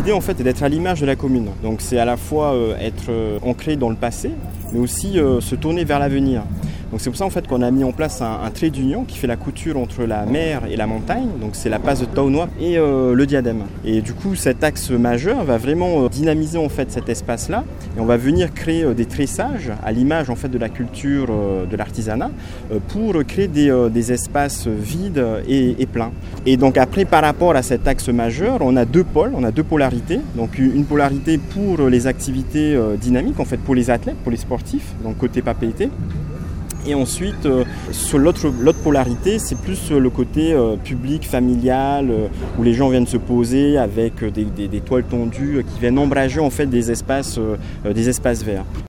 l'idée en fait est d'être à l'image de la commune. Donc c'est à la fois être ancré dans le passé, mais aussi se tourner vers l'avenir. Donc c'est pour ça en fait qu'on a mis en place un trait d'union qui fait la couture entre la mer et la montagne. Donc c'est la passe de Taonoa et le diadème. Et du coup cet axe majeur va vraiment dynamiser en fait cet espace-là. Et on va venir créer des tressages à l'image en fait de la culture de l'artisanat pour créer des espaces vides et pleins. Et donc après par rapport à cet axe majeur, on a deux pôles, on a deux polarités. Donc une polarité pour les activités dynamiques en fait pour les athlètes, pour les sportifs, donc côté papeterie. Et ensuite, sur l'autre polarité, c'est plus le côté public, familial, où les gens viennent se poser avec des toiles tendues qui viennent ombrager en fait des espaces verts.